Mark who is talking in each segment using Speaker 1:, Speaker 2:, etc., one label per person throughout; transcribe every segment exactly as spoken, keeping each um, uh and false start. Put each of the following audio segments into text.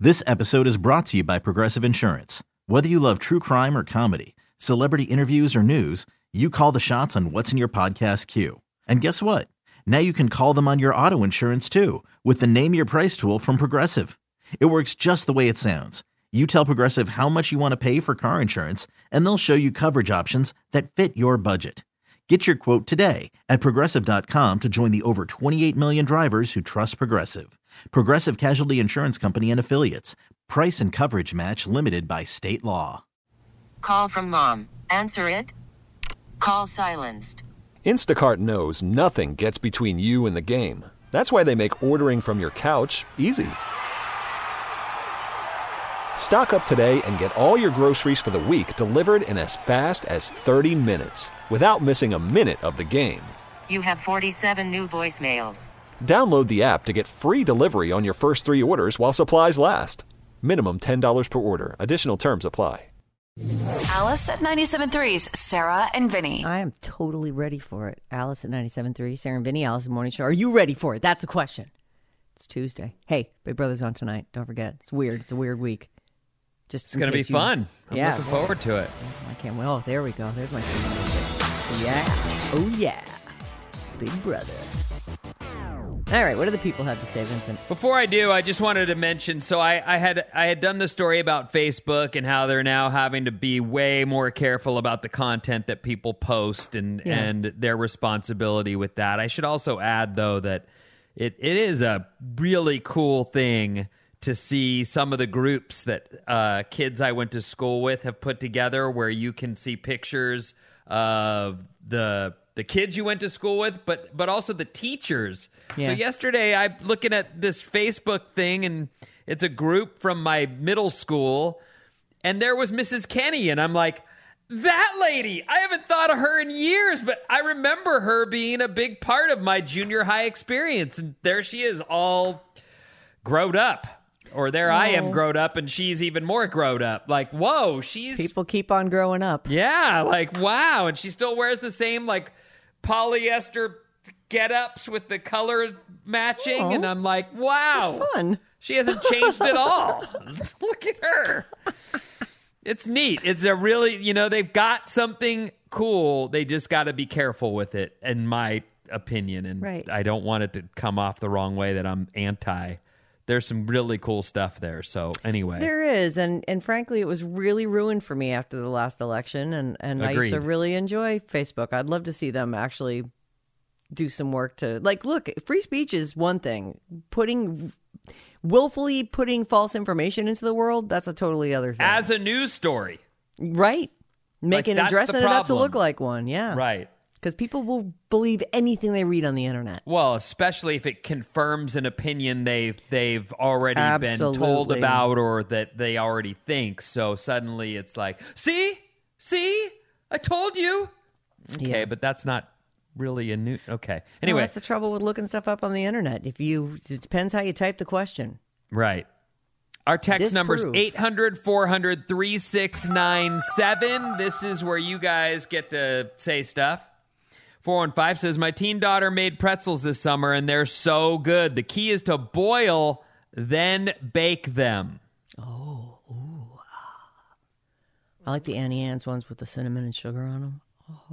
Speaker 1: This episode is brought to you by Progressive Insurance. Whether you love true crime or comedy, celebrity interviews or news, you call the shots on what's in your podcast queue. And guess what? Now you can call them on your auto insurance too with the Name Your Price tool from Progressive. It works just the way it sounds. You tell Progressive how much you want to pay for car insurance, and they'll show you coverage options that fit your budget. Get your quote today at Progressive dot com to join the over twenty-eight million drivers who trust Progressive. Progressive Casualty Insurance Company and Affiliates. Price and coverage match limited by state law.
Speaker 2: Call from mom. Answer it. Call silenced.
Speaker 3: Instacart knows nothing gets between you and the game. That's why they make ordering from your couch easy. Stock up today and get all your groceries for the week delivered in as fast as thirty minutes without missing a minute of the game.
Speaker 2: You have forty-seven new voicemails.
Speaker 3: Download the app to get free delivery on your first three orders while supplies last. Minimum ten dollars per order. Additional terms apply.
Speaker 4: Alice at ninety-seven point three's Sarah and Vinny.
Speaker 5: I am totally ready for it. Alice at ninety-seven point three, Sarah and Vinny, Alice's Morning Show. Are you ready for it? That's the question. It's Tuesday. Hey, Big Brother's on tonight. Don't forget. It's weird. It's a weird week. Just
Speaker 6: It's going to be
Speaker 5: you,
Speaker 6: fun. I'm
Speaker 5: yeah.
Speaker 6: looking forward to it.
Speaker 5: I can't wait. Oh, there we go. There's my thing. Yeah. Oh, yeah. Big Brother. All right. What do the people have to say, Vincent?
Speaker 6: Before I do, I just wanted to mention, so I, I had I had done the story about Facebook and how they're now having to be way more careful about the content that people post and,
Speaker 5: Yeah.
Speaker 6: and their responsibility with that. I should also add, though, that it, it is a really cool thing to see some of the groups that uh, kids I went to school with have put together where you can see pictures of the the kids you went to school with, but but also the teachers.
Speaker 5: Yeah.
Speaker 6: So yesterday I'm looking at this Facebook thing, and it's a group from my middle school, and there was Missus Kenny, and I'm like, that lady, I haven't thought of her in years, but I remember her being a big part of my junior high experience, and there she is all growed up. Or there I am growed up, and she's even more growed up. Like, whoa, she's...
Speaker 5: People keep on growing up.
Speaker 6: Yeah, like, wow. And she still wears the same, like, polyester get-ups with the color matching.
Speaker 5: Oh,
Speaker 6: and I'm like, wow.
Speaker 5: Fun.
Speaker 6: She hasn't changed at all. Look at her. It's neat. It's a really, you know, they've got something cool. They just got to be careful with it, in my opinion. And
Speaker 5: Right.
Speaker 6: I don't want it to come off the wrong way that I'm anti. There's some really cool stuff there. So anyway.
Speaker 5: There is. And, and frankly, it was really ruined for me after the last election. And, and I used to
Speaker 6: Agreed.
Speaker 5: really enjoy Facebook. I'd love to see them actually do some work to, like, look, free speech is one thing. Putting, willfully putting false information into the world, that's a totally other thing.
Speaker 6: As a news story.
Speaker 5: Right. Making,
Speaker 6: that's the
Speaker 5: dressing it up to
Speaker 6: problem.
Speaker 5: look like one. Yeah.
Speaker 6: Right.
Speaker 5: Because people will believe anything they read on the internet.
Speaker 6: Well, especially if it confirms an opinion they've they've already been told
Speaker 5: Absolutely.
Speaker 6: about or that they already think. So suddenly it's like, see, see, I told you. Okay,
Speaker 5: Yeah.
Speaker 6: but that's not really a new. Okay,
Speaker 5: Well,
Speaker 6: anyway,
Speaker 5: that's the trouble with looking stuff up on the internet. If you, it depends how you type the question.
Speaker 6: right. Our text number is
Speaker 5: Disprove.
Speaker 6: eight hundred, four hundred, three six nine seven. This is where you guys get to say stuff. four one five says, my teen daughter made pretzels this summer, and they're so good. The key is to boil, then bake them.
Speaker 5: Oh, ooh. I like the Annie Ann's ones with the cinnamon and sugar on them.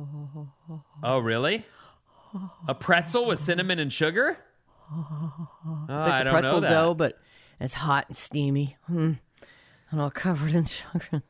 Speaker 6: Oh, really? A pretzel with cinnamon and sugar? Oh,
Speaker 5: It's like
Speaker 6: I
Speaker 5: the
Speaker 6: don't
Speaker 5: pretzel
Speaker 6: know that.
Speaker 5: dough, but it's hot and steamy. Hmm. And all covered in sugar.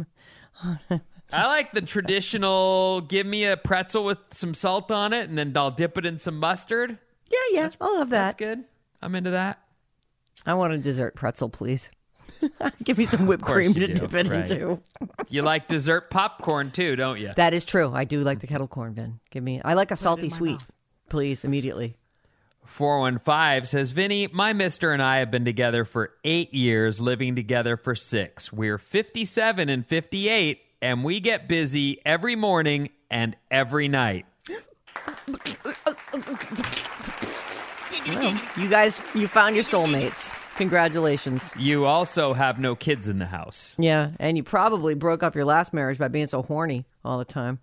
Speaker 6: I like the traditional, give me a pretzel with some salt on it, and then I'll dip it in some mustard.
Speaker 5: Yeah, yeah, I'll have
Speaker 6: That's
Speaker 5: that.
Speaker 6: good. I'm into that.
Speaker 5: I want a dessert pretzel, please. Give me some whipped
Speaker 6: course
Speaker 5: cream
Speaker 6: you
Speaker 5: to
Speaker 6: do,
Speaker 5: dip it
Speaker 6: right.
Speaker 5: into.
Speaker 6: You like dessert popcorn, too, don't you?
Speaker 5: That is true. I do like the kettle corn, Ben. Give me. I like a salty sweet, please, immediately.
Speaker 6: four one five says, Vinny, my mister and I have been together for eight years, living together for six. We're fifty-seven and fifty-eight, and we get busy every morning and every night.
Speaker 5: Well, you guys, you found your soulmates. Congratulations.
Speaker 6: You also have no kids in the house.
Speaker 5: Yeah, and you probably broke up your last marriage by being so horny all the time.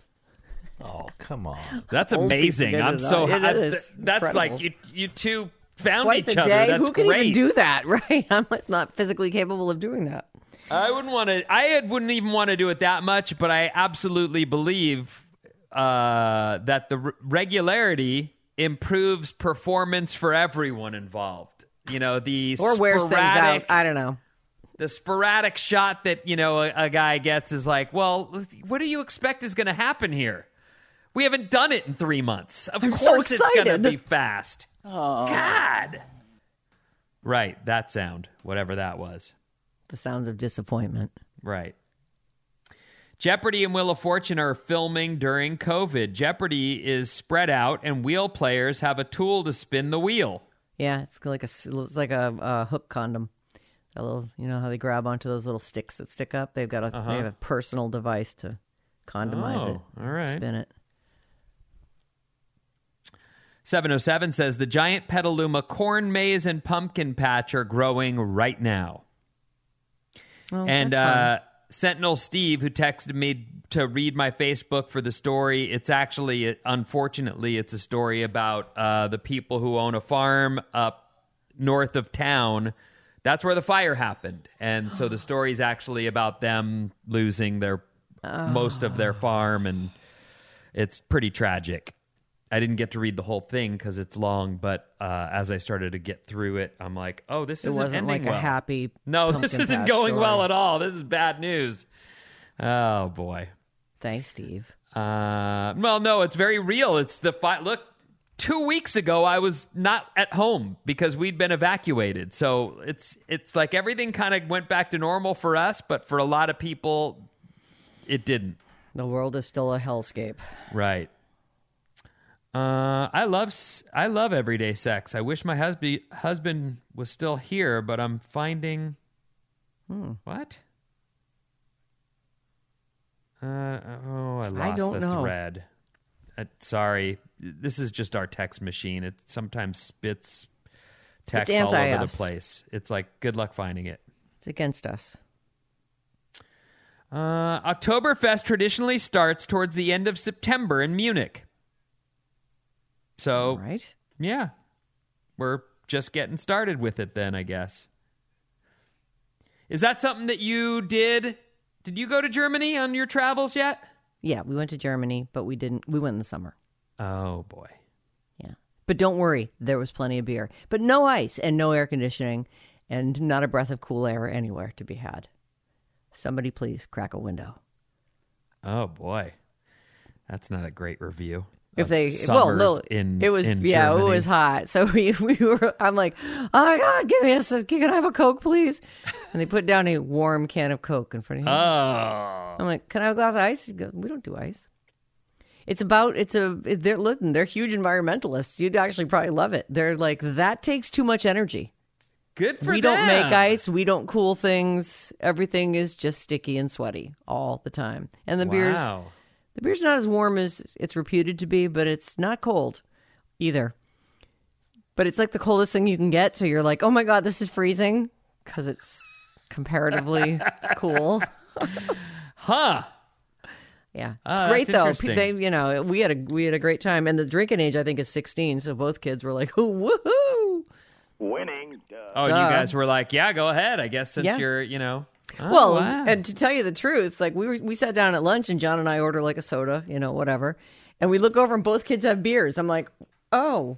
Speaker 1: Oh, come on.
Speaker 6: That's
Speaker 5: Old people
Speaker 6: amazing.
Speaker 5: get
Speaker 6: I'm
Speaker 5: it
Speaker 6: so
Speaker 5: out. It
Speaker 6: I-
Speaker 5: is
Speaker 6: th- that's
Speaker 5: incredible.
Speaker 6: like you you two found
Speaker 5: Twice
Speaker 6: each
Speaker 5: a
Speaker 6: other.
Speaker 5: day?
Speaker 6: That's
Speaker 5: Who can
Speaker 6: great.
Speaker 5: even do that, right? I'm like not physically capable of doing that.
Speaker 6: I wouldn't want to. I wouldn't even want to do it that much, but I absolutely believe uh, that the re- regularity improves performance for everyone involved. You know, the
Speaker 5: Or wears things out.
Speaker 6: sporadic,
Speaker 5: I don't know.
Speaker 6: the sporadic shot that you know a, a guy gets is like, well, what do you expect is going to happen here? We haven't done it in three months. Of
Speaker 5: I'm so
Speaker 6: course, it's going to
Speaker 5: excited.
Speaker 6: be fast. Oh. God. Right, that sound, whatever that was.
Speaker 5: The sounds of disappointment.
Speaker 6: Right. Jeopardy and Wheel of Fortune are filming during COVID. Jeopardy is spread out, and wheel players have a tool to spin the wheel.
Speaker 5: Yeah, it's like a it's like a, a hook condom. A little, you know how they grab onto those little sticks that stick up. They've got a
Speaker 6: Uh-huh.
Speaker 5: they have a personal device to condomize
Speaker 6: Oh,
Speaker 5: it.
Speaker 6: all right.
Speaker 5: Spin it.
Speaker 6: seven oh seven says the giant Petaluma corn maze and pumpkin patch are growing right now.
Speaker 5: Oh,
Speaker 6: and
Speaker 5: that's fun.
Speaker 6: uh, Sentinel Steve, who texted me to read my Facebook for the story, it's actually, unfortunately, it's a story about uh, the people who own a farm up north of town. That's where the fire happened. And so the story is actually about them losing their
Speaker 5: Oh.
Speaker 6: most of their farm, and it's pretty tragic. I didn't get to read the whole thing because it's long, but uh, as I started to get through it, I'm like, oh, this
Speaker 5: It
Speaker 6: isn't
Speaker 5: wasn't
Speaker 6: ending
Speaker 5: like
Speaker 6: well.
Speaker 5: a happy.
Speaker 6: No, this
Speaker 5: pumpkin
Speaker 6: isn't
Speaker 5: patch
Speaker 6: going
Speaker 5: story.
Speaker 6: well at all. This is bad news. Oh, boy.
Speaker 5: Thanks, Steve.
Speaker 6: Uh, well, no, it's very real. It's the fi- look. Two weeks ago, I was not at home because we'd been evacuated. So it's it's like everything kind of went back to normal for us, but for a lot of people, it didn't.
Speaker 5: The world is still a hellscape.
Speaker 6: Right. Uh, I love s- I love everyday sex. I wish my husband husband was still here, but I'm finding
Speaker 5: Hmm.
Speaker 6: what? Uh, oh, I lost
Speaker 5: don't
Speaker 6: the
Speaker 5: know.
Speaker 6: thread. Uh, sorry, this is just our text machine. It sometimes spits text
Speaker 5: It's
Speaker 6: all over the
Speaker 5: anti-us.
Speaker 6: place. It's like good luck finding it.
Speaker 5: It's against us.
Speaker 6: Uh, Oktoberfest traditionally starts towards the end of September in Munich. So,
Speaker 5: All right.
Speaker 6: yeah, we're just getting started with it then, I guess. Is that something that you did? Did you go to Germany on your travels yet?
Speaker 5: Yeah, we went to Germany, but we didn't. We went in the summer.
Speaker 6: Oh, boy.
Speaker 5: Yeah. But don't worry, there was plenty of beer. But no ice and no air conditioning and not a breath of cool air anywhere to be had. Somebody please crack a window.
Speaker 6: Oh, boy. That's not a great review.
Speaker 5: If
Speaker 6: of
Speaker 5: they, well,
Speaker 6: summers
Speaker 5: no,
Speaker 6: in,
Speaker 5: it was,
Speaker 6: in
Speaker 5: yeah,
Speaker 6: Germany.
Speaker 5: it was hot. So we, we were, I'm like, oh my God, give me a, can I have a Coke, please? And they put down a warm can of Coke in front of you.
Speaker 6: Oh.
Speaker 5: I'm like, can I have a glass of ice? He goes, we don't do ice. It's about, it's a, they're, listen, they're huge environmentalists. You'd actually probably love it. They're like, that takes too much energy.
Speaker 6: Good for
Speaker 5: we
Speaker 6: them.
Speaker 5: don't make ice. We don't cool things. Everything is just sticky and sweaty all the time. And the beer's,
Speaker 6: Wow.
Speaker 5: the beer's not as warm as it's reputed to be, but it's not cold either. But it's like the coldest thing you can get. So you're like, oh my God, this is freezing because it's comparatively cool.
Speaker 6: Huh.
Speaker 5: Yeah, it's
Speaker 6: Ah,
Speaker 5: great
Speaker 6: that's
Speaker 5: though.
Speaker 6: interesting.
Speaker 5: They, you know, we had a we had a great time, and the drinking age I think is sixteen. So both kids were like, woohoo!
Speaker 7: Winning. Duh.
Speaker 6: Oh,
Speaker 5: Duh.
Speaker 6: you guys were like, yeah, go ahead. I guess since
Speaker 5: Yeah.
Speaker 6: you're, you know. Oh,
Speaker 5: Well,
Speaker 6: wow.
Speaker 5: and to tell you the truth, like we were, we sat down at lunch and John and I order like a soda, you know, whatever. And we look over and both kids have beers. I'm like, oh,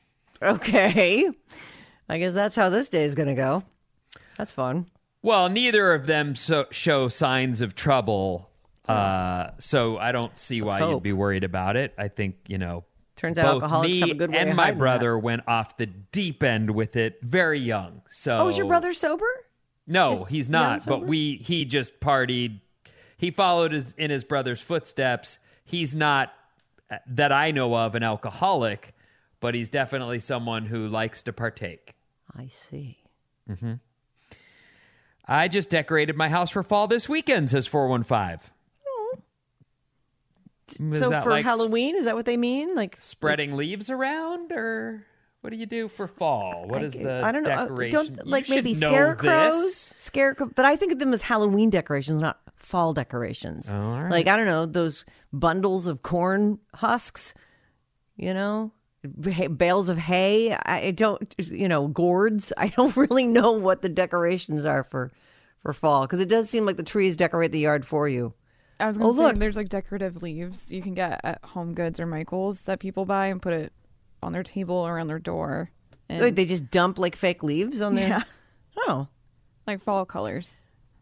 Speaker 5: okay. I guess that's how this day is going to go. That's fun.
Speaker 6: Well, neither of them so, show signs of trouble. Uh, so I don't see why
Speaker 5: hope.
Speaker 6: you'd be worried about it. I think, you know,
Speaker 5: Turns out
Speaker 6: both
Speaker 5: alcoholics
Speaker 6: me
Speaker 5: have a good way
Speaker 6: and
Speaker 5: of
Speaker 6: my
Speaker 5: hiding
Speaker 6: brother went off the deep end with it very young. So
Speaker 5: Oh, is your brother sober?
Speaker 6: No,
Speaker 5: Is
Speaker 6: he's
Speaker 5: Jan
Speaker 6: not. But
Speaker 5: sober?
Speaker 6: we he just partied. He followed his, in his brother's footsteps. He's not, uh, that I know of, an alcoholic, but he's definitely someone who likes to partake.
Speaker 5: I see.
Speaker 6: I just decorated my house for fall this weekend, says four one five. Is
Speaker 5: so
Speaker 6: that
Speaker 5: for
Speaker 6: like
Speaker 5: Halloween, is that what they mean? Like
Speaker 6: spreading leaves around, or what do you do for fall? What is the
Speaker 5: I don't know. uh,
Speaker 6: decoration?
Speaker 5: Don't
Speaker 6: You
Speaker 5: like
Speaker 6: should
Speaker 5: maybe
Speaker 6: know
Speaker 5: scarecrows,
Speaker 6: this.
Speaker 5: scarecrow. But I think of them as Halloween decorations, not fall decorations.
Speaker 6: Oh, all right.
Speaker 5: Like I don't know those bundles of corn husks. You know, hay- bales of hay. I don't, you know, gourds. I don't really know what the decorations are for, for fall because it does seem like the trees decorate the yard for you.
Speaker 7: I was going
Speaker 5: Oh,
Speaker 7: to say,
Speaker 5: look.
Speaker 7: there's like decorative leaves you can get at Home Goods or Michael's that people buy and put it on their table or on their door. And
Speaker 5: Like they just dump like fake leaves on there.
Speaker 7: yeah,
Speaker 5: Oh,
Speaker 7: like fall colors.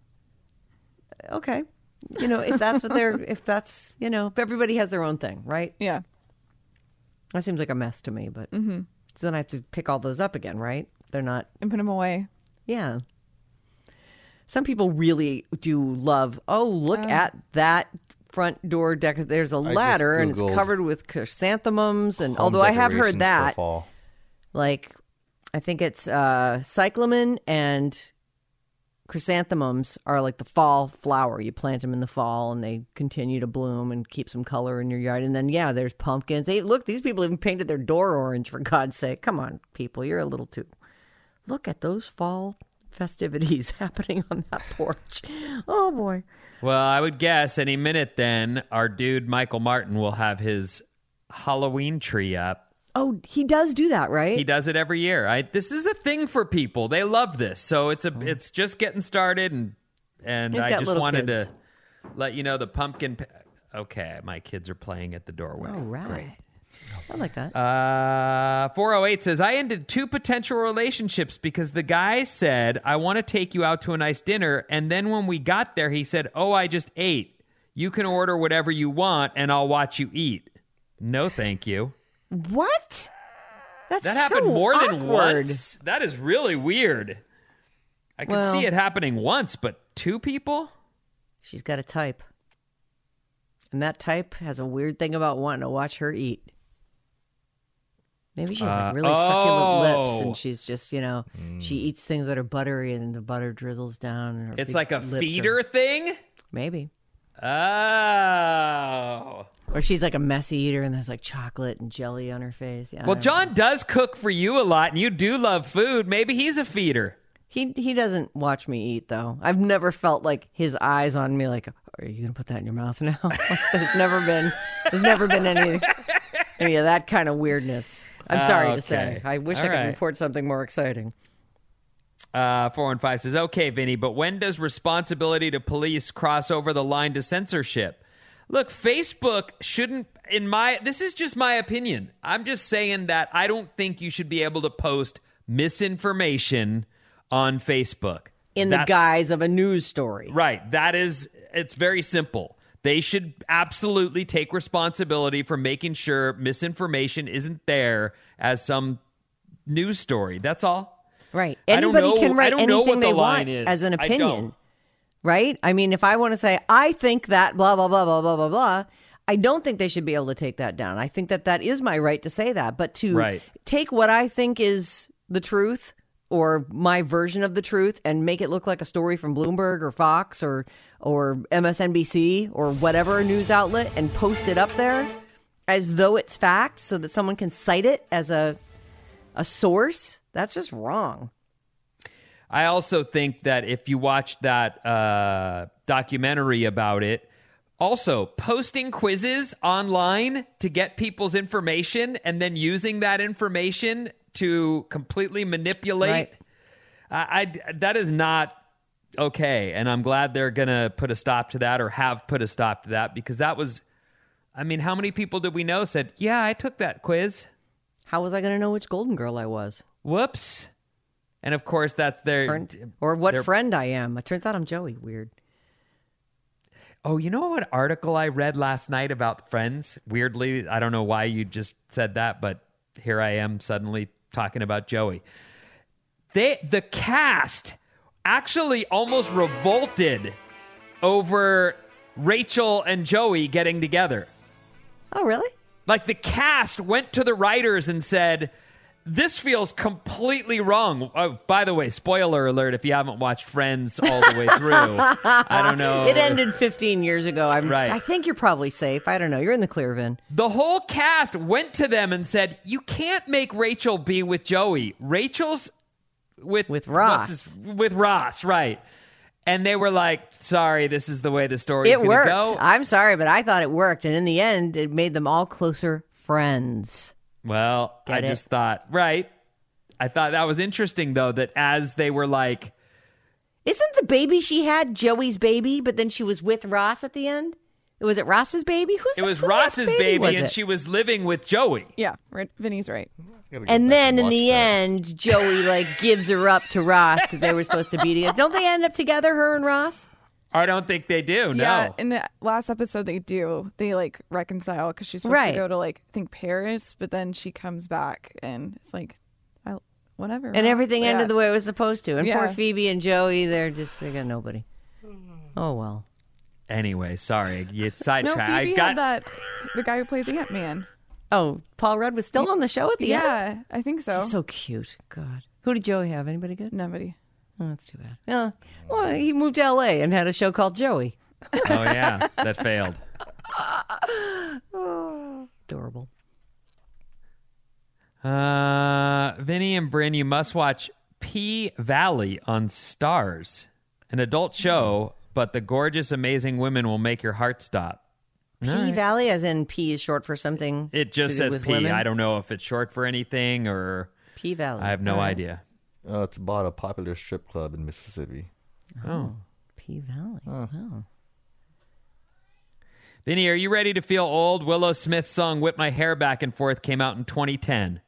Speaker 5: okay. You know, if that's what they're, if that's, you know, if everybody has their own thing, right?
Speaker 7: Yeah.
Speaker 5: That seems like a mess to me, but mm-hmm. so then I have to pick all those up again, right? They're not,
Speaker 7: And put them away.
Speaker 5: yeah. Some people really do love, oh, look at that front door deck. There's a
Speaker 8: just
Speaker 5: ladder and it's
Speaker 8: Googled
Speaker 5: covered with chrysanthemums. And
Speaker 8: Home
Speaker 5: although I have
Speaker 8: decorations
Speaker 5: heard
Speaker 8: for
Speaker 5: that,
Speaker 8: fall.
Speaker 5: like, I think it's uh, cyclamen and chrysanthemums are like the fall flower. You plant them in the fall and they continue to bloom and keep some color in your yard. And then, yeah, there's pumpkins. They look, these people even painted their door orange, for God's sake. Come on, people, you're a little too. Look at those fall festivities happening on that porch. Oh, boy.
Speaker 6: Well, I would guess any minute then our dude Michael Martin will have his Halloween tree up.
Speaker 5: Oh, he does do that, right?
Speaker 6: He does it every year. I, this is a thing for people. They love this. So it's a it's just getting started, and and
Speaker 5: He's
Speaker 6: I
Speaker 5: got
Speaker 6: just
Speaker 5: little
Speaker 6: wanted
Speaker 5: kids.
Speaker 6: to let you know the pumpkin. Pa- okay, my kids are playing at the doorway.
Speaker 5: All right.
Speaker 6: Great.
Speaker 5: I like that.
Speaker 6: Uh, four oh eight says, I ended two potential relationships because the guy said, I want to take you out to a nice dinner. And then when we got there, he said, oh, I just ate. You can order whatever you want and I'll watch you eat. No, thank you.
Speaker 5: What? That's
Speaker 6: That happened
Speaker 5: so
Speaker 6: more than
Speaker 5: awkward.
Speaker 6: once. That is really weird. I could
Speaker 5: Well-
Speaker 6: see it happening once, but two people?
Speaker 5: She's got a type. And that type has a weird thing about wanting to watch her eat. Maybe she has
Speaker 6: Uh,
Speaker 5: like really succulent lips
Speaker 6: oh.
Speaker 5: and she's just, you know, she eats things that are buttery and the butter drizzles down. And her
Speaker 6: It's
Speaker 5: big
Speaker 6: like a
Speaker 5: lips are-
Speaker 6: feeder thing?
Speaker 5: Maybe.
Speaker 6: Oh.
Speaker 5: Or she's like a messy eater and there's like chocolate and jelly on her face. Yeah, I
Speaker 6: Well,
Speaker 5: don't
Speaker 6: John
Speaker 5: know.
Speaker 6: does cook for you a lot, and you do love food. Maybe he's a feeder.
Speaker 5: He he doesn't watch me eat though. I've never felt like his eyes on me like, are you gonna put that in your mouth now? there's never been there's never been any any of that kind of weirdness. I'm sorry
Speaker 6: Ah,
Speaker 5: to say.
Speaker 6: okay.
Speaker 5: I wish
Speaker 6: All
Speaker 5: I could
Speaker 6: right.
Speaker 5: report something more exciting.
Speaker 6: Uh, four one five says, okay, Vinny, but when does responsibility to police cross over the line to censorship? Look, Facebook shouldn't, in my, this is just my opinion. I'm just saying that I don't think you should be able to post misinformation on Facebook.
Speaker 5: In the
Speaker 6: That's-
Speaker 5: guise of a news story.
Speaker 6: Right. That is, it's very simple. They should absolutely take responsibility for making sure misinformation isn't there as some news story. That's all.
Speaker 5: Right.
Speaker 6: I don't
Speaker 5: Anybody
Speaker 6: know-
Speaker 5: can
Speaker 6: I
Speaker 5: write
Speaker 6: don't know
Speaker 5: anything
Speaker 6: what the
Speaker 5: they
Speaker 6: line
Speaker 5: want
Speaker 6: is.
Speaker 5: as an
Speaker 6: I
Speaker 5: opinion.
Speaker 6: don't.
Speaker 5: Right? I mean, if I want to say, I think that blah, blah, blah, blah, blah, blah, blah, I don't think they should be able to take that down. I think that that is my right to say that. But to
Speaker 6: Right.
Speaker 5: take what I think is the truth or my version of the truth and make it look like a story from Bloomberg or Fox or or M S N B C or whatever news outlet and post it up there as though it's fact so that someone can cite it as a a source, that's just wrong.
Speaker 6: I also think that if you watch that uh, documentary about it, also posting quizzes online to get people's information and then using that information to completely manipulate,
Speaker 5: Right.
Speaker 6: I, I- that is not okay. And I'm glad they're going to put a stop to that or have put a stop to that because that was, I mean, how many people did we know said, yeah, I took that quiz.
Speaker 5: How was I going to know which Golden Girl I was?
Speaker 6: Whoops. And of course, that's their...
Speaker 5: Turned, or what
Speaker 6: their-
Speaker 5: friend I am. It turns out I'm Joey. Weird.
Speaker 6: Oh, you know what article I read last night about Friends? Weirdly, I don't know why you just said that, but here I am suddenly talking about Joey. They, the cast actually almost revolted over Rachel and Joey getting together.
Speaker 5: Oh, really?
Speaker 6: Like the cast went to the writers and said, this feels completely wrong. Oh, by the way, spoiler alert if you haven't watched Friends all the way through. I don't know.
Speaker 5: It ended fifteen years ago. I'm,
Speaker 6: Right.
Speaker 5: I think you're probably safe. I don't know. You're in the clear, Vin.
Speaker 6: The whole cast went to them and said, you can't make Rachel be with Joey. Rachel's with...
Speaker 5: With
Speaker 6: what's
Speaker 5: Ross.
Speaker 6: his- with Ross, right. And they were like, sorry, this is the way the story is
Speaker 5: It
Speaker 6: going to
Speaker 5: worked.
Speaker 6: go.
Speaker 5: I'm sorry, but I thought it worked. And in the end, it made them all closer friends.
Speaker 6: Well,
Speaker 5: Get
Speaker 6: I
Speaker 5: it?
Speaker 6: just thought, right. I thought that was interesting, though, that as they were like,
Speaker 5: Isn't the baby she had Joey's baby, but then she was with Ross at the end? Was it Ross's baby? Who's
Speaker 6: it was
Speaker 5: who
Speaker 6: Ross's
Speaker 5: baby,
Speaker 6: baby,
Speaker 5: was
Speaker 6: and
Speaker 5: it?
Speaker 6: she was living with Joey.
Speaker 7: Yeah, right, Vinny's right.
Speaker 8: Gotta go
Speaker 5: And
Speaker 8: back
Speaker 5: then in
Speaker 8: watch
Speaker 5: the
Speaker 8: that.
Speaker 5: end, Joey like gives her up to Ross because they were supposed to be together. Don't they end up together, her and Ross?
Speaker 6: I don't think they do, no.
Speaker 7: Yeah, in the last episode they do. They like reconcile because she's supposed
Speaker 5: Right.
Speaker 7: to go to like I think Paris, but then she comes back and it's like, I, whatever.
Speaker 5: And
Speaker 7: Ross.
Speaker 5: everything
Speaker 7: Yeah.
Speaker 5: ended the way it was supposed to. And poor
Speaker 7: Yeah.
Speaker 5: Phoebe and Joey, they're just they got nobody. Oh well.
Speaker 6: Anyway, sorry. You
Speaker 7: No,
Speaker 6: sidetracked.
Speaker 7: Phoebe
Speaker 6: I got
Speaker 7: had that. The guy who plays Ant Man.
Speaker 5: Oh, Paul Rudd was still on the show at the end.
Speaker 7: Yeah, I think so.
Speaker 5: He's so cute. God. Who did Joey have? Anybody good?
Speaker 7: Nobody.
Speaker 5: Oh, that's too bad. Yeah. Well, he moved to L A and had a show called Joey.
Speaker 6: Oh, yeah. That failed.
Speaker 5: Adorable.
Speaker 6: Uh, Vinny and Bryn, you must watch P Valley on Stars. An adult show, but the gorgeous, amazing women will make your heart stop.
Speaker 5: P Valley, as in P is short for something.
Speaker 6: It just
Speaker 5: to do
Speaker 6: says
Speaker 5: with
Speaker 6: P.
Speaker 5: women?
Speaker 6: I don't know if it's short for anything or
Speaker 5: P Valley.
Speaker 6: I have no
Speaker 5: All right.
Speaker 6: idea.
Speaker 8: Uh, it's about a popular strip club in Mississippi.
Speaker 6: Oh.
Speaker 5: P Valley. Oh.
Speaker 6: Vinny, are you ready to feel old? Willow Smith's song Whip My Hair Back and Forth came out in twenty ten.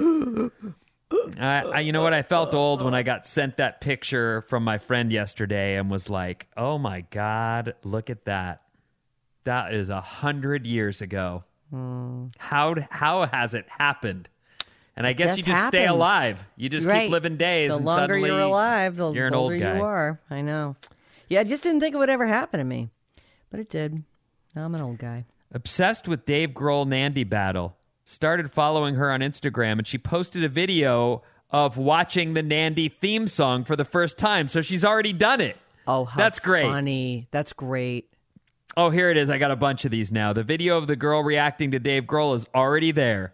Speaker 6: I, I, you know what? I felt old when I got sent that picture from my friend yesterday and was like, oh my God, look at that. That is a hundred years ago. How how has it happened? And I guess
Speaker 5: just
Speaker 6: you just stay
Speaker 5: happens.
Speaker 6: alive. You just
Speaker 5: Right.
Speaker 6: keep living days.
Speaker 5: The
Speaker 6: and
Speaker 5: longer
Speaker 6: suddenly
Speaker 5: you're alive, the
Speaker 6: you're an
Speaker 5: older
Speaker 6: old guy.
Speaker 5: you are. I know. Yeah, I just didn't think it would ever happen to me. But it did. Now I'm an old guy.
Speaker 6: Obsessed with Dave Grohl Nandy battle. Started following her on Instagram, and she posted a video of watching the Nandy theme song for the first time. So she's already done it.
Speaker 5: Oh, how
Speaker 6: That's great.
Speaker 5: funny. That's great.
Speaker 6: Oh, here it is. I got a bunch of these now. The video of the girl reacting to Dave Grohl is already there.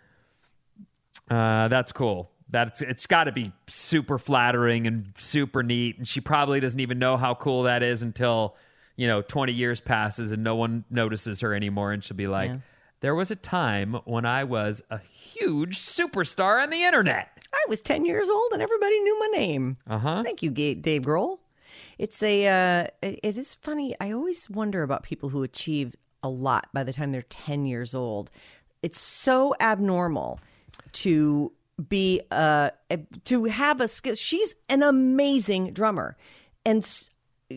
Speaker 6: Uh, that's cool. That's it's got to be super flattering and super neat. And she probably doesn't even know how cool that is until, you know, twenty years passes and no one notices her anymore. And she'll be like,
Speaker 5: Yeah.
Speaker 6: there was a time when I was a huge superstar on the internet.
Speaker 5: I was ten years old and everybody knew my name.
Speaker 6: Uh-huh.
Speaker 5: Thank you, Ga- Dave Grohl. It's a, uh, it, it is funny. I always wonder about people who achieve a lot by the time they're ten years old. It's so abnormal to be, uh, to have a skill. She's an amazing drummer. And s-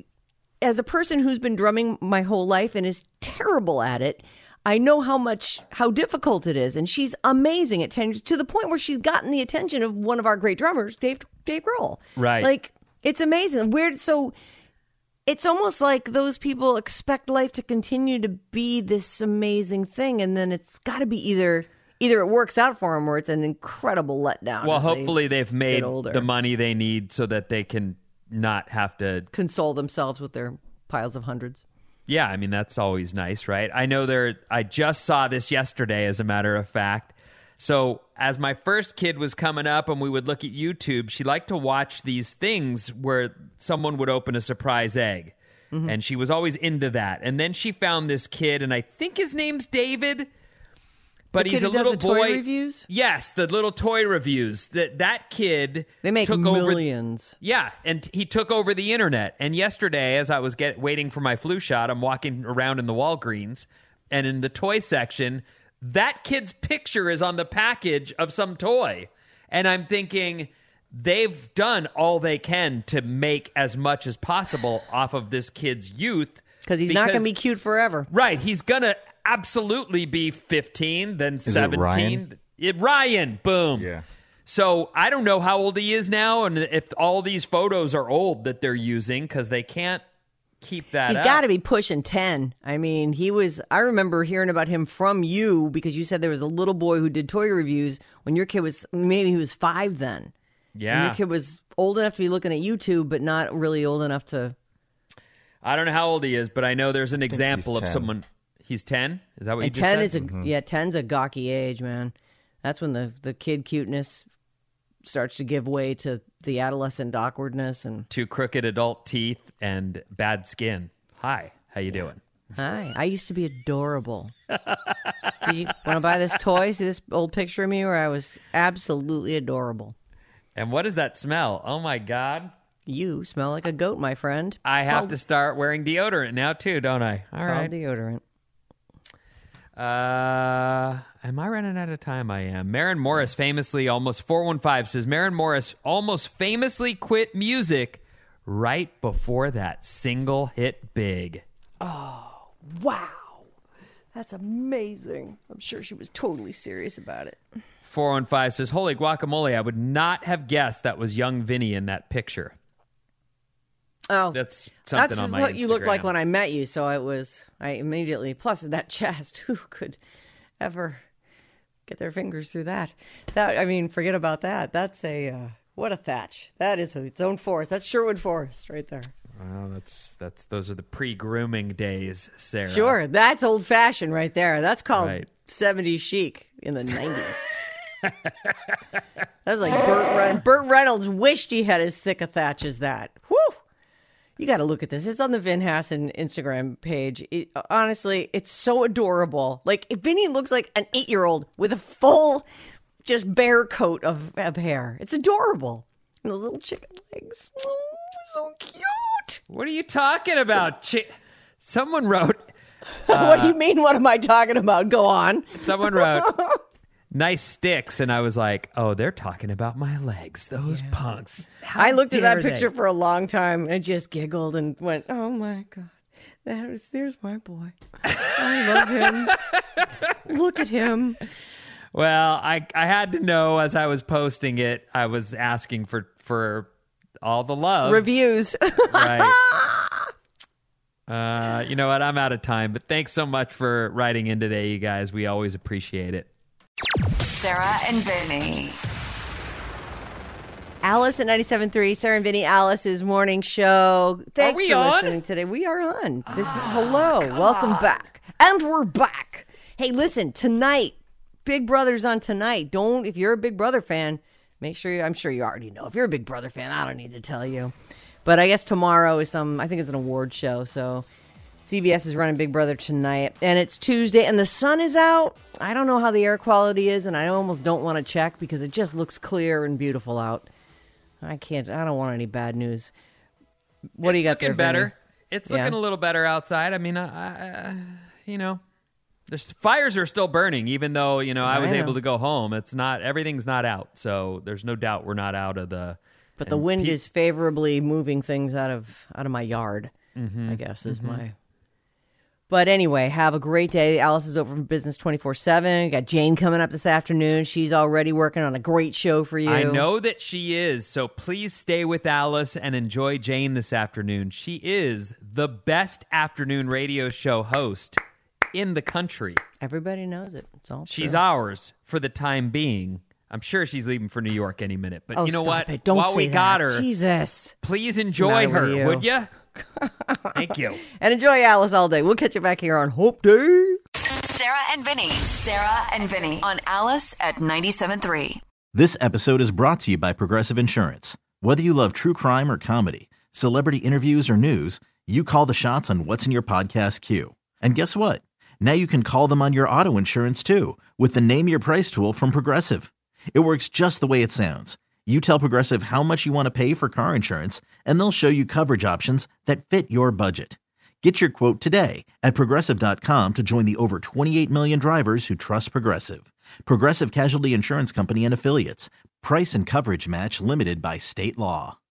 Speaker 5: as a person who's been drumming my whole life and is terrible at it, I know how much, how difficult it is. And she's amazing at ten years, to the point where she's gotten the attention of one of our great drummers, Dave, Dave Grohl.
Speaker 6: Right.
Speaker 5: Like, it's amazing. Weird. So it's almost like those people expect life to continue to be this amazing thing. And then it's got to be either, either it works out for them or it's an incredible letdown.
Speaker 6: Well,
Speaker 5: as they
Speaker 6: hopefully they've made
Speaker 5: get older.
Speaker 6: the money they need so that they can not have to.
Speaker 5: Console themselves with their piles of hundreds.
Speaker 6: Yeah, I mean, that's always nice, right? I know there, I just saw this yesterday, as a matter of fact. So as my first kid was coming up and we would look at YouTube, she liked to watch these things where someone would open a surprise egg.
Speaker 5: Mm-hmm.
Speaker 6: And she was always into that. And then she found this kid, and I think his name's David. But
Speaker 5: The
Speaker 6: he's
Speaker 5: kid
Speaker 6: a
Speaker 5: who does
Speaker 6: little
Speaker 5: the toy
Speaker 6: boy.
Speaker 5: reviews?
Speaker 6: Yes, the little toy reviews. That that kid
Speaker 5: They make
Speaker 6: took over.
Speaker 5: millions.
Speaker 6: Yeah, and he took over the internet. And yesterday, as I was get, waiting for my flu shot, I'm walking around in the Walgreens, and in the toy section, that kid's picture is on the package of some toy. And I'm thinking, they've done all they can to make as much as possible off of this kid's youth.
Speaker 5: Because he's not going to be cute forever.
Speaker 6: Right, he's going to absolutely be fifteen, then
Speaker 8: it
Speaker 6: seventeen.
Speaker 8: Ryan?
Speaker 6: It, Ryan, boom.
Speaker 8: Yeah.
Speaker 6: So I don't know how old he is now, and if all these photos are old that they're using, because they can't keep that
Speaker 5: He's
Speaker 6: up.
Speaker 5: got to be pushing ten. I mean, he was, I remember hearing about him from you because you said there was a little boy who did toy reviews when your kid was, maybe he was five then. And
Speaker 6: Yeah.
Speaker 5: your kid was old enough to be looking at YouTube, but not really old enough to.
Speaker 6: I don't know how old he is, but I know there's an
Speaker 8: think
Speaker 6: example
Speaker 8: he's
Speaker 6: of
Speaker 8: ten.
Speaker 6: someone. He's ten? Is that what you
Speaker 5: And
Speaker 6: just
Speaker 5: ten
Speaker 6: said?
Speaker 5: is a, yeah, ten's a gawky age, man. That's when the, the kid cuteness starts to give way to the adolescent awkwardness and
Speaker 6: Two crooked adult teeth and bad skin. Hi, how you doing?
Speaker 5: Hi. I used to be adorable. Did you want to buy this toy? See this old picture of me where I was absolutely adorable.
Speaker 6: And what does that smell? Oh, my God.
Speaker 5: You smell like a goat, my friend.
Speaker 6: I
Speaker 5: It's
Speaker 6: have
Speaker 5: called-
Speaker 6: to start wearing deodorant now, too, don't I? All
Speaker 5: called
Speaker 6: right.
Speaker 5: deodorant.
Speaker 6: Uh, am I running out of time? I am. Maren Morris famously almost four one five says Maren Morris almost famously quit music right before that single hit big.
Speaker 5: Wow. That's amazing. I'm sure she was totally serious about it.
Speaker 6: four one five says, holy guacamole, I would not have guessed that was young Vinny in that picture.
Speaker 5: Oh,
Speaker 6: That's something
Speaker 5: that's
Speaker 6: on my
Speaker 5: what you looked like
Speaker 6: Instagram.
Speaker 5: when I met you. So it was, I immediately, plus that chest, who could ever get their fingers through that? That, I mean, forget about that. That's a, uh, what a thatch. That is its own forest. That's Sherwood Forest right there.
Speaker 6: Well, that's that's those are the pre-grooming days, Sarah.
Speaker 5: Sure. That's old fashioned right there. That's called
Speaker 6: Right.
Speaker 5: seventies chic in the nineties. That's like Burt Reynolds. Burt Reynolds wished he had as thick a thatch as that. Whew. You got to look at this. It's on the Vin Hassan Instagram page. It, honestly, it's so adorable. Like, Vinny looks like an eight-year-old with a full, just bare coat of, of hair. It's adorable. And those little chicken legs. Oh, so cute.
Speaker 6: What are you talking about? Chi- Someone wrote.
Speaker 5: What do you mean? What am I talking about? Go on.
Speaker 6: Someone wrote. Nice sticks, and I was like, "Oh, they're talking about my legs, those punks." How
Speaker 5: I looked at that
Speaker 6: dare they?
Speaker 5: picture for a long time and I just giggled and went, "Oh my god, that is there's my boy. I love him. Look at him."
Speaker 6: Well, I I had to know as I was posting it. I was asking for for all the love.
Speaker 5: Reviews.
Speaker 6: Right. Uh, you know what? I'm out of time, but thanks so much for writing in today, you guys. We always appreciate it.
Speaker 4: Sarah and Vinny.
Speaker 5: Alice at ninety-seven point three, Sarah and Vinny, Alice's morning show. Thanks
Speaker 6: we
Speaker 5: for
Speaker 6: on?
Speaker 5: listening today. We are on. This hello, welcome back, and we're back. Hey, listen, tonight, Big Brother's on tonight. Don't if you're a Big Brother fan, make sure you, I'm sure you already know. If you're a Big Brother fan, I don't need to tell you. But I guess tomorrow is some. I think it's an award show, so C B S is running Big Brother tonight, and it's Tuesday, and the sun is out. I don't know how the air quality is, and I almost don't want to check because it just looks clear and beautiful out. I can't. I don't want any bad news. What do you got
Speaker 6: looking
Speaker 5: there,
Speaker 6: better.
Speaker 5: Vinny?
Speaker 6: It's
Speaker 5: Yeah.
Speaker 6: looking a little better outside. I mean, I, I, you know, there's fires are still burning, even though you know I was
Speaker 5: I know.
Speaker 6: able to go home. It's not everything's not out, so there's no doubt we're not out of the.
Speaker 5: But the
Speaker 6: and
Speaker 5: wind
Speaker 6: pe-
Speaker 5: is favorably moving things out of out of my yard.
Speaker 6: Mm-hmm.
Speaker 5: I guess is my. But anyway, have a great day. Alice is over from Business twenty-four seven. Got Jane coming up this afternoon. She's already working on a great show for you.
Speaker 6: I know that she is, so please stay with Alice and enjoy Jane this afternoon. She is the best afternoon radio show host in the country.
Speaker 5: Everybody knows it. It's all
Speaker 6: She's
Speaker 5: true.
Speaker 6: ours for the time being. I'm sure she's leaving for New York any minute, but
Speaker 5: Oh,
Speaker 6: you know
Speaker 5: stop
Speaker 6: what?
Speaker 5: it. Don't
Speaker 6: While
Speaker 5: say
Speaker 6: we
Speaker 5: that.
Speaker 6: got her,
Speaker 5: Jesus.
Speaker 6: please
Speaker 5: the
Speaker 6: enjoy
Speaker 5: matter with
Speaker 6: her,
Speaker 5: you?
Speaker 6: would you? Thank you.
Speaker 5: And enjoy Alice all day. We'll catch you back here on Hope Day.
Speaker 4: Sarah and Vinny. Sarah and Vinny on Alice at ninety-seven point three.
Speaker 1: This episode is brought to you by Progressive Insurance. Whether you love true crime or comedy, celebrity interviews or news, you call the shots on what's in your podcast queue. And guess what? Now you can call them on your auto insurance too with the Name Your Price tool from Progressive. It works just the way it sounds. You tell Progressive how much you want to pay for car insurance, and they'll show you coverage options that fit your budget. Get your quote today at Progressive dot com to join the over twenty-eight million drivers who trust Progressive. Progressive Casualty Insurance Company and Affiliates. Price and coverage match limited by state law.